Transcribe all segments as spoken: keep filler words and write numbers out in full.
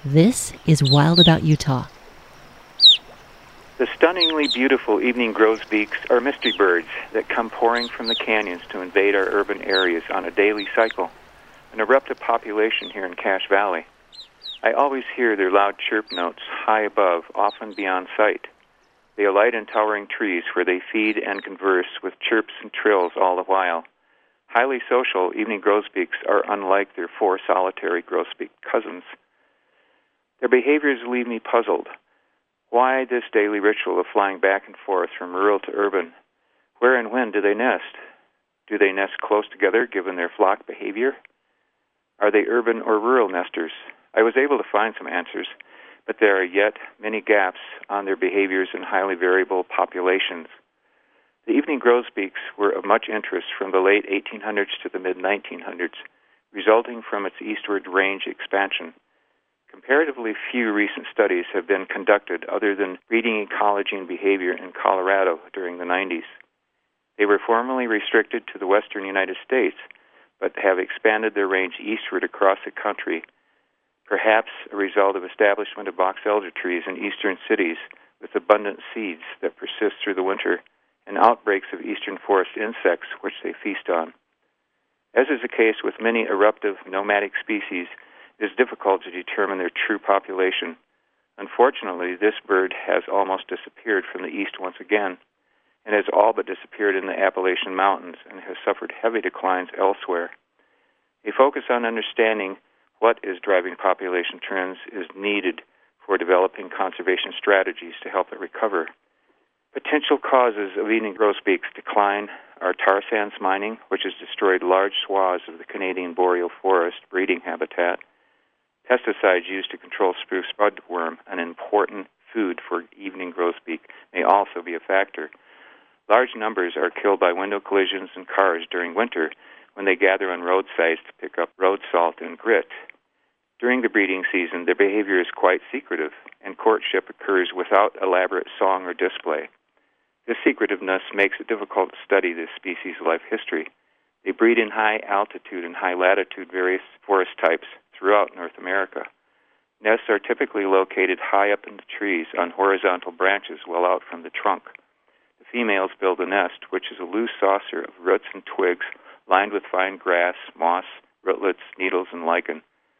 This is Wild About Utah. The stunningly beautiful evening grosbeaks are mystery birds that come pouring from the canyons to invade our urban areas on a daily cycle, an eruptive population here in Cache Valley. I always hear their loud chirp notes high above, often beyond sight. They alight in towering trees where they feed and converse with chirps and trills all the while. Highly social evening grosbeaks are unlike their four solitary grosbeak cousins. Their behaviors leave me puzzled. Why this daily ritual of flying back and forth from rural to urban? Where and when do they nest? Do they nest close together given their flock behavior? Are they urban or rural nesters? I was able to find some answers, but there are yet many gaps on their behaviors in highly variable populations. The evening grosbeaks were of much interest from the late eighteen hundreds to the mid nineteen hundreds, resulting from its eastward range expansion. Comparatively few recent studies have been conducted other than breeding ecology and behavior in Colorado during the nineties. They were formerly restricted to the western United States, but have expanded their range eastward across the country, perhaps a result of establishment of box elder trees in eastern cities with abundant seeds that persist through the winter, and outbreaks of eastern forest insects which they feast on. As is the case with many eruptive nomadic species, it is difficult to determine their true population. Unfortunately, this bird has almost disappeared from the east once again, and has all but disappeared in the Appalachian Mountains and has suffered heavy declines elsewhere. A focus on understanding what is driving population trends is needed for developing conservation strategies to help it recover. Potential causes of evening grosbeaks decline are tar sands mining, which has destroyed large swaths of the Canadian boreal forest breeding habitat. Pesticides used to control spruce budworm, an important food for evening grosbeak, may also be a factor. Large numbers are killed by window collisions and cars during winter when they gather on roadsides to pick up road salt and grit. During the breeding season, their behavior is quite secretive, and courtship occurs without elaborate song or display. This secretiveness makes it difficult to study this species' life history. They breed in high altitude and high latitude various forest types throughout North America. Nests are typically located high up in the trees on horizontal branches well out from the trunk. The females build a nest, which is a loose saucer of roots and twigs lined with fine grass, moss, rootlets, needles, and lichen.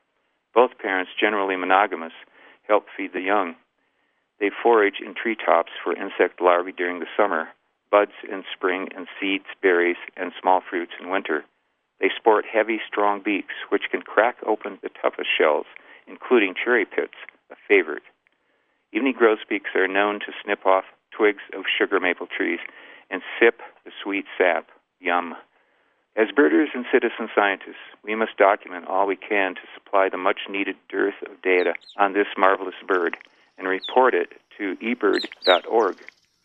Both parents, generally monogamous, help feed the young. They forage in treetops for insect larvae during the summer, buds in spring, and seeds, berries, and small fruits in winter. They sport heavy, strong beaks, which can crack open the toughest shells, including cherry pits, a favorite. Evening grosbeaks are known to snip off twigs of sugar maple trees and sip the sweet sap. Yum. As birders and citizen scientists, we must document all we can to supply the much-needed dearth of data on this marvelous bird and report it to e bird dot org.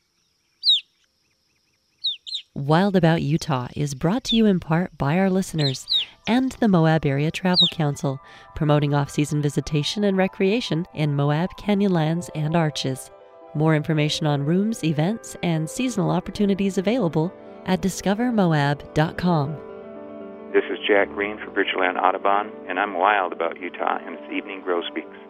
Wild About Utah is brought to you in part by our listeners and the Moab Area Travel Council, promoting off-season visitation and recreation in Moab Canyonlands and Arches. More information on rooms, events, and seasonal opportunities available at discover moab dot com. This is Jack Green for Bridgeland Audubon, and I'm wild about Utah and its evening grosbeaks.